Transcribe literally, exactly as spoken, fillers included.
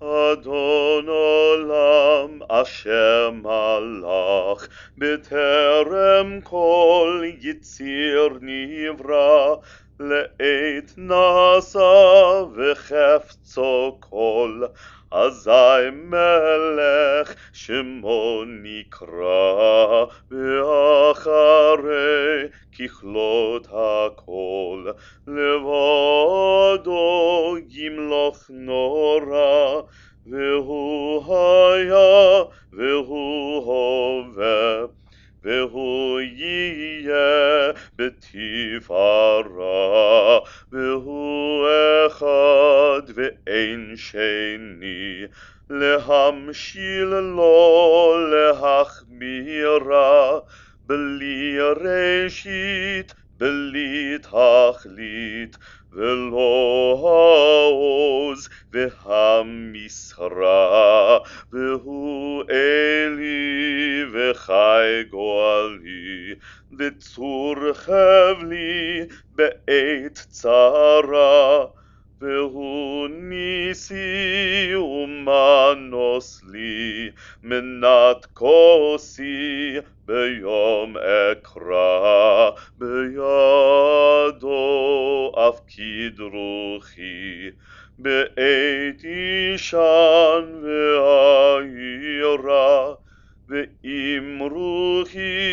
אדון עולם אשר מלך בטרם כל יציר נברא, לעת נעשה וחפצו כל, אזי מלך שמו נקרא, ואחרי ככלות הכל לבדו ימלוך נורא, והוא היה והוא הווה והוא יהיה בתפארה, והוא אחד ואין שני, להמשיל לו להחמירה, בלי ראשית בלי תכלית, ולא העוז והמשרה, והוא אלי וחי גואלי, וצור חבלי בעת צרה, והוא ניסי ומנוס לי, מנת כוסי ביום אקרא, בידו אפקיד רוחי, בעת אישן ואירה, ואם רוחי